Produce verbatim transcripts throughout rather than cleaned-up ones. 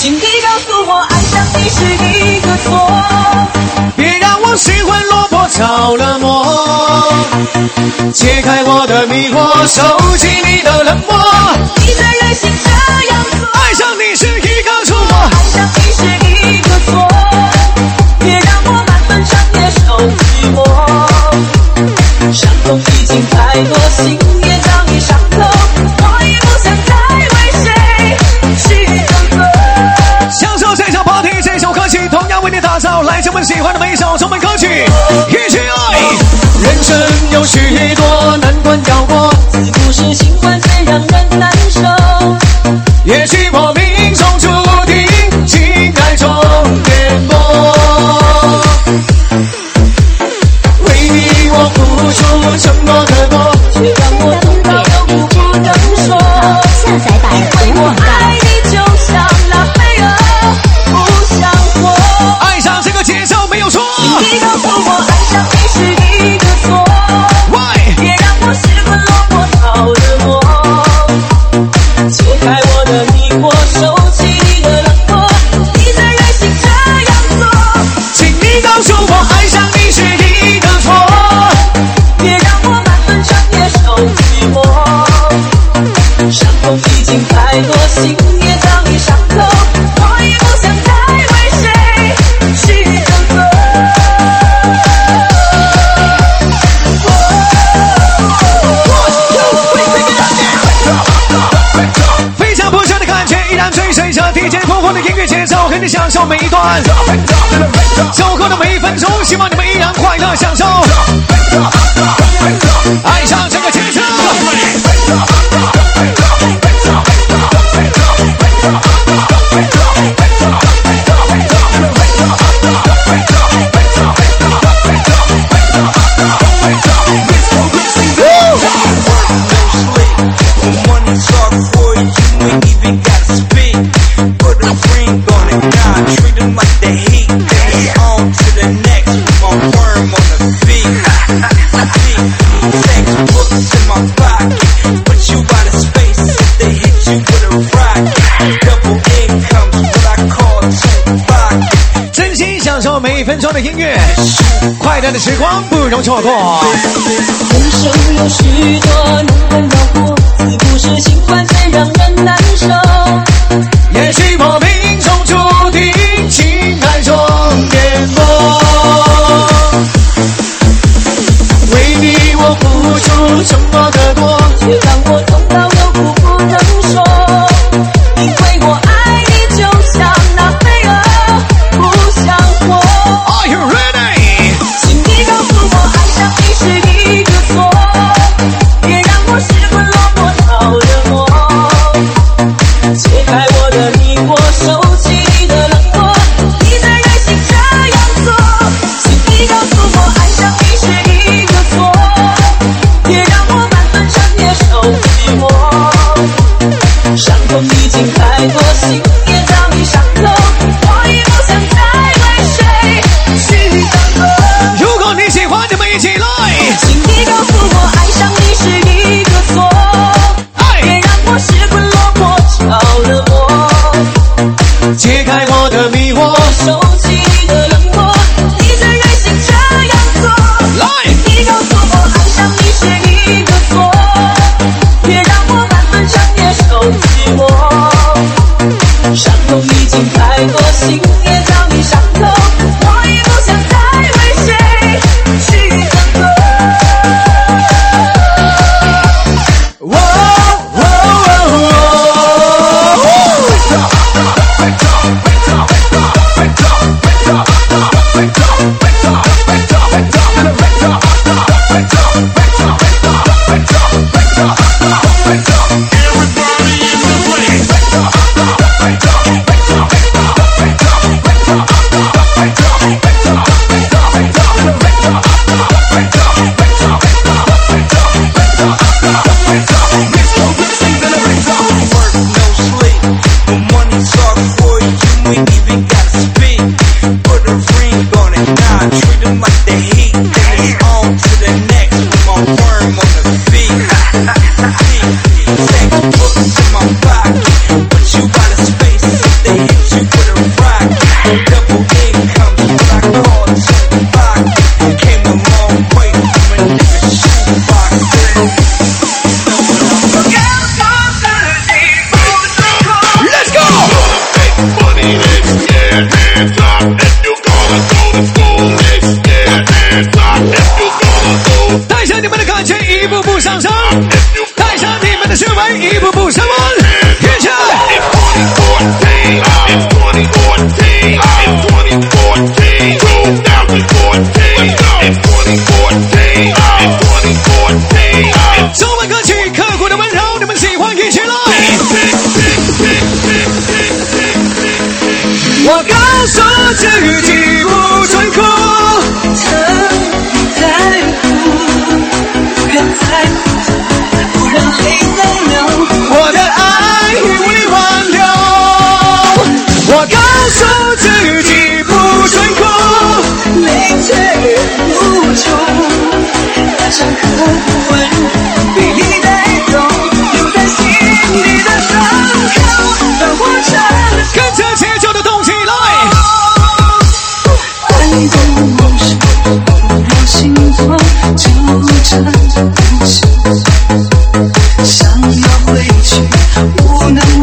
请你告诉我，爱上你是一个错， 别让我失魂落魄着了魔。解开我的迷惑，收起你的冷漠。 你的任性这样做， 爱上你是一个错， 爱上你是一个错，别让我满分长夜受寂寞。伤痛已经太多，心也早已伤透，我已不想再为谁去等候。 享受这场 party， 这首歌曲同样为你打造来自我们喜欢的每一首中文歌曲，一起爱。人生有许多难关要过， 自古是情关最让人难受。 也许我命中注定情爱中颠簸，为你我付出这么的多， 却让我痛到有苦不能说。 下载版因为我爱你就像拉斐尔，不想活。 爱上这个节奏没有错。 你告诉我，爱上你是一个错， Why？ 别让我失魂落魄着了魔。解开我的迷惑，收起你的冷漠，你的任性这样做。 请你告诉我，爱上你是一个错， 别让我满分长夜受寂寞。伤痛已经太多，心也早已伤透，我已不想再为谁去等候。 非常不舍的感觉，依然追随着 D J 风风的音乐节奏，和你享受每一段走过的每一分钟，希望你们依然快乐享受。爱上这个节奏。真心享受每一分钟的音乐，快乐的时光不容错过。 人生有许多难关要过，自古是情关最让人难受。 也许我命中注定情爱中颠簸，为你我付出这么的多， 却让我痛到有苦不能说。因为我爱你就像拉斐尔，不想活。 Are you ready？ 请你告诉我，爱上你是一个错，别让我失魂落魄着了魔。解开我的迷惑，收起你的冷漠，你的任性这样做。请你告诉我，爱上你是一个错，别让我满分长夜受寂寞。伤痛已经太多，心也早已伤透，我已不想再为谁去等候。 如果你喜欢，你们一起来。 请你告诉我，爱上你是一个错，别让我失魂落魄着了魔。 解开我的迷惑， 收起你的冷漠，你的任性这样做。 来， 你告诉我，爱上你是一个错，别让我满分长夜受寂寞。伤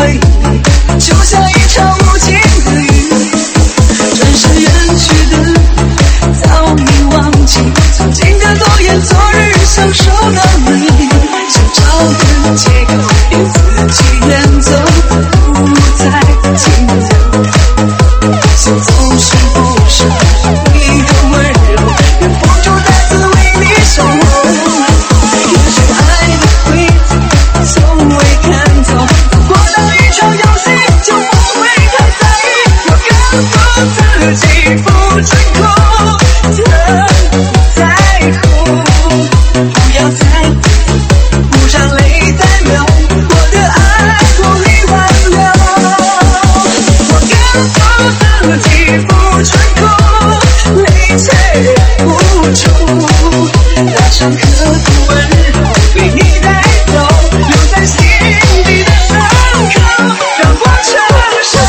回忆，就像一场无情的雨，转身远去的早已忘记，曾经的诺言，昨日相守的美，想找个借口给自己远走，不再停留，心总是不舍你的温柔，忍不住再次为你守候，也许爱的规则从未看透，过到一场游戏就不会太在意，我告诉自己不准哭，不在乎，不要在乎，不让泪再流，我的爱不必挽留，我告诉自己不准哭，泪却忍不住，那场刻骨温柔被你带走，留在心底的伤口让我承受。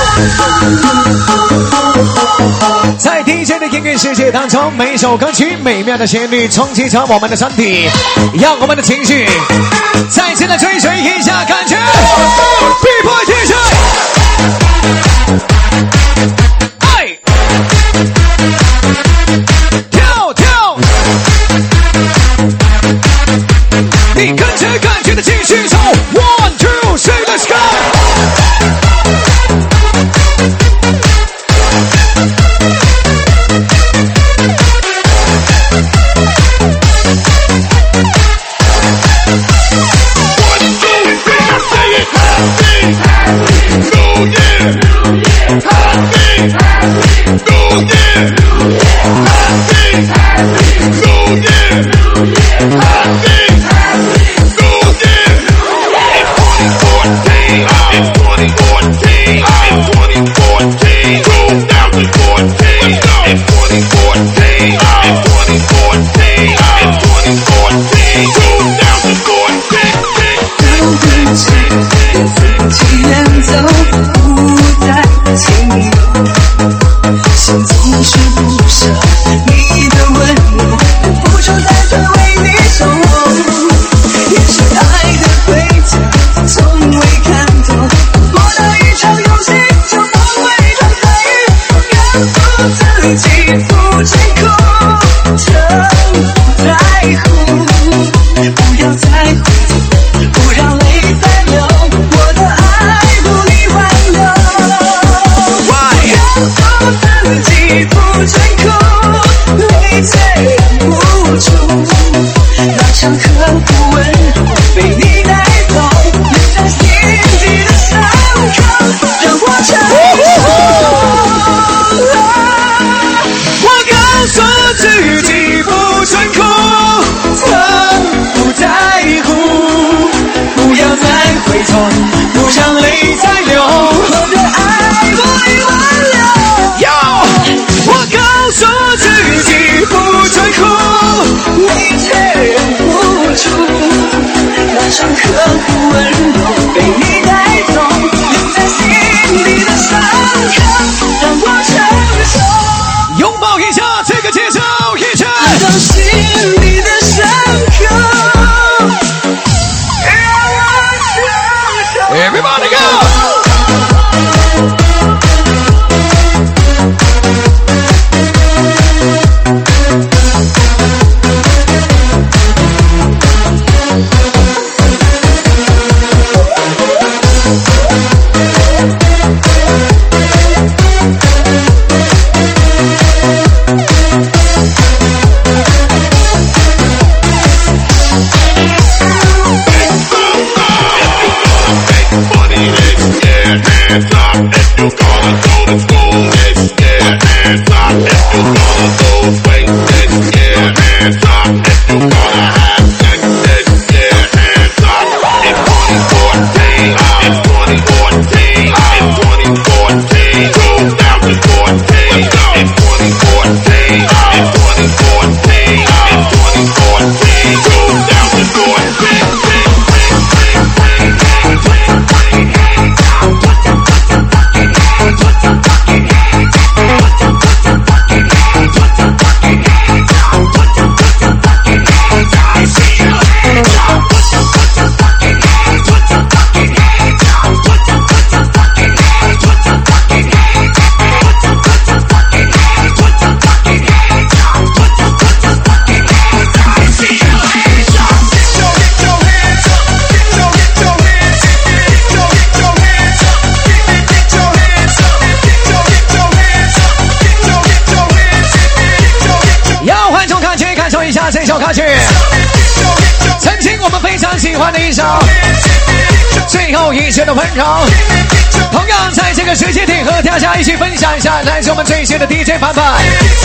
在 D J 的音乐世界当中，每首歌曲美妙的旋律冲击着我们的身体，让我们的情绪再次的追随一下感觉。B-boy D J， 爱跳跳，你跟着感觉的继续走 ，One two three let's go。 Money, 首歌曲，曾经我们非常喜欢的一首《最后一次的温柔》。同样在这个时间点和大家一起分享一下来自我们最新的 D J 版本，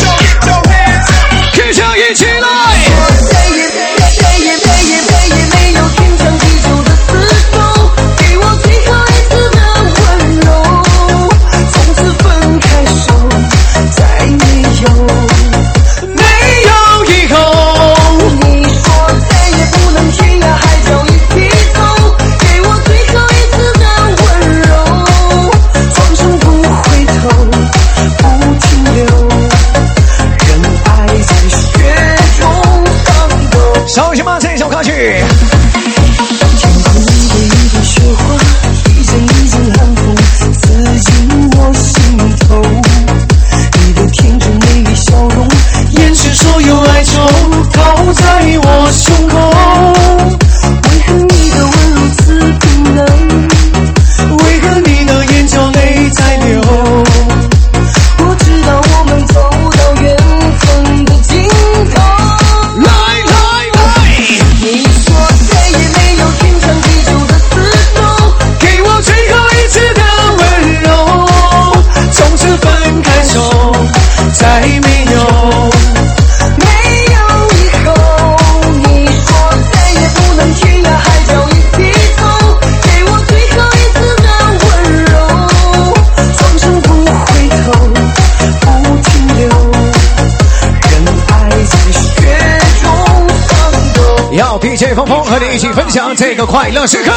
跟着一起来。 再也再也再也再也没有天长地久的厮守，给我最后一次的温柔，从此分开手，再没有没有以后。 你说再也不能天涯海角一起走，给我最后一次的温柔，放手不回头，不停留，人爱在雪中伤透。 熟悉吗？这首歌曲。 天空的一朵雪花，一阵一阵寒风刺进我心头，你的天真美丽笑容， 掩饰所有哀愁，靠在我胸口。 为何你的吻如此冰冷？ 为何你的眼角泪在流？ 我知道我们走到缘分的尽头。 来来来， 你说再也没有天长地久的厮守， 给我最后一次的温柔，从此分开手，再没有。 没有以后。你说再也不能天涯海角一起走，给我最后一次的温柔，放手不回头，不停留，人爱在雪中伤透。 要 D J 峰峰和你一起分享这个快乐时刻。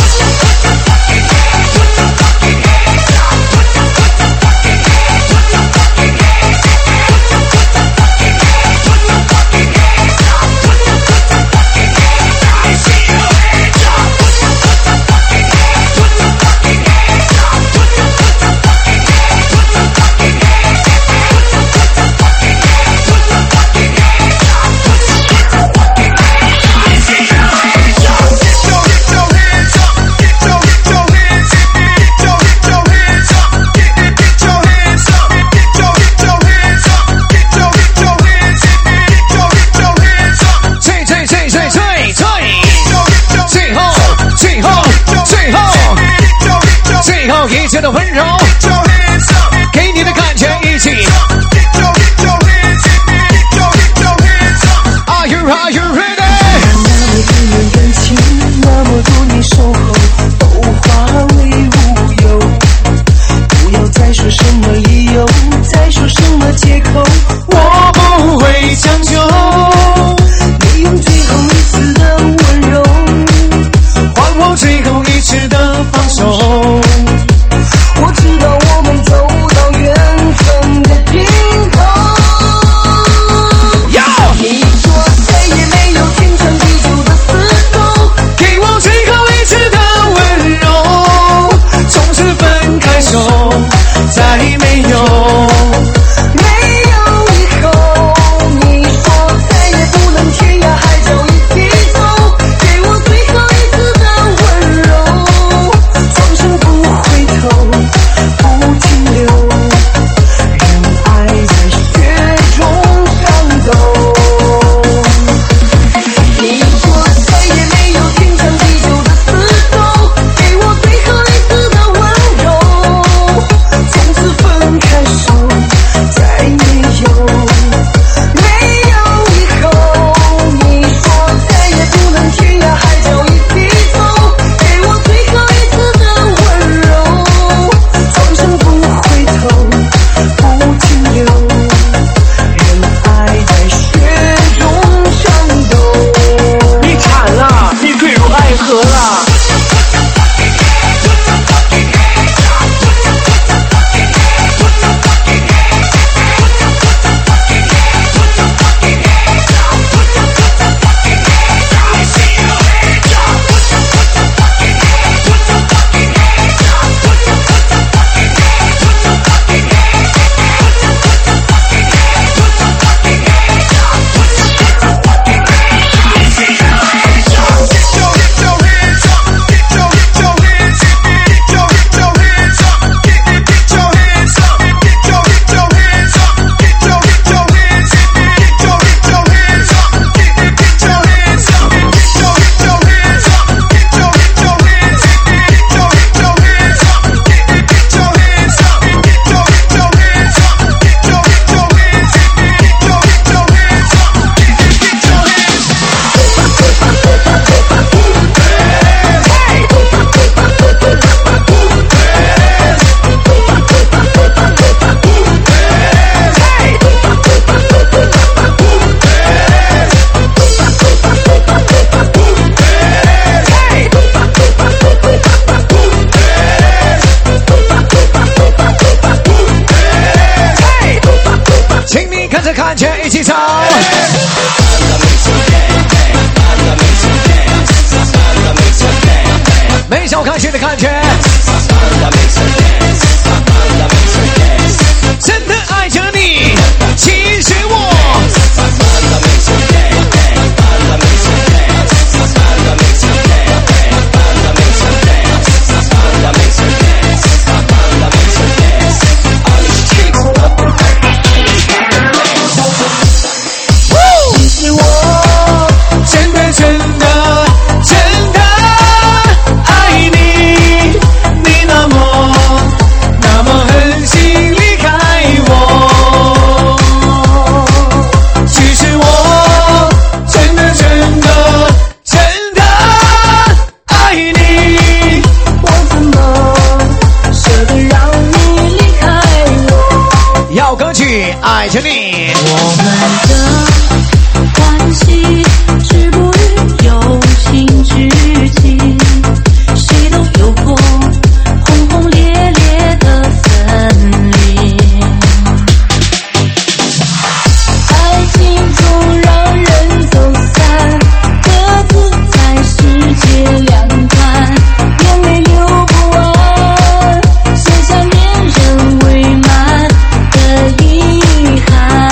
一切的温柔，给你的感觉一起。Are you Are you ready？ 那么多年感情，那么多年守候，都化为乌有。不要再说什么理由，再说什么借口， 我不会将就。 你用最后一次的温柔， 换我最后一次的放手。 我知道看见一起唱。没少看见的感觉，真的爱着你，其实我。爱着你， 我们的关系止步于友情知己，谁都有过轰轰烈烈的分离，爱情总让人走散，各自在世界两端，眼泪流不完，写下恋人未满的遗憾。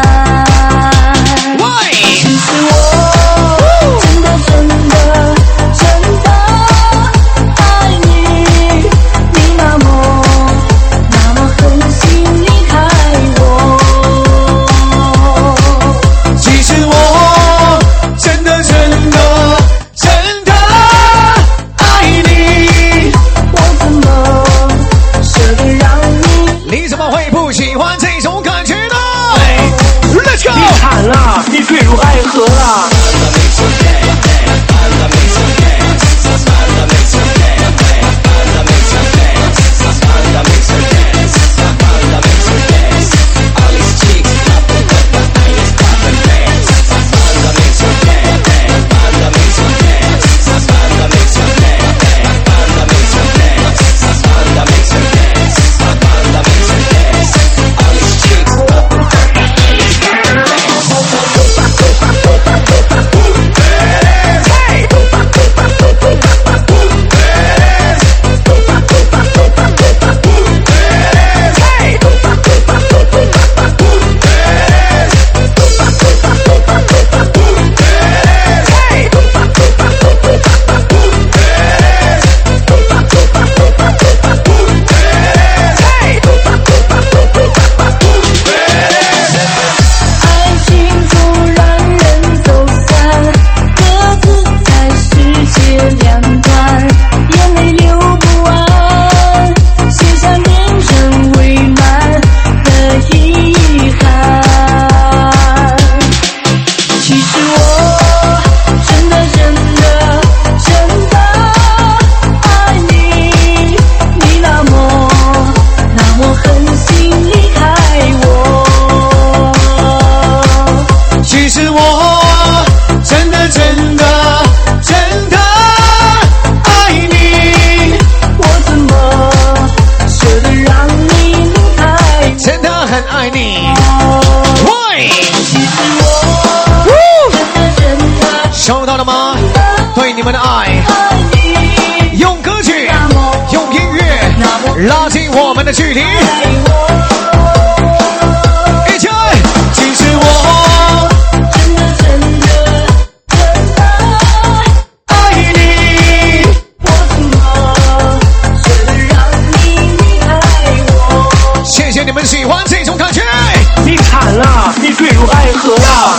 收到了吗？对你们的爱，用歌曲，用音乐拉近我们的距离。一起来！其实我真的真的真的爱你，我怎么舍得让你离开我？谢谢你们喜欢这种感觉。 你惨了，你坠入爱河了。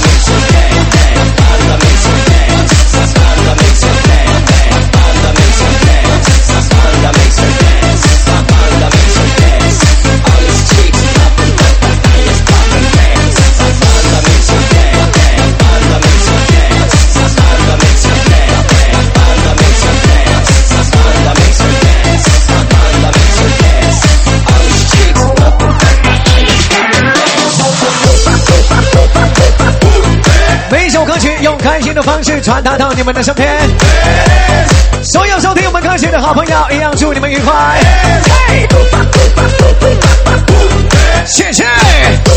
用开心的方式传达到你们的身边，所有收听我们歌曲的好朋友，一样祝你们愉快，谢谢。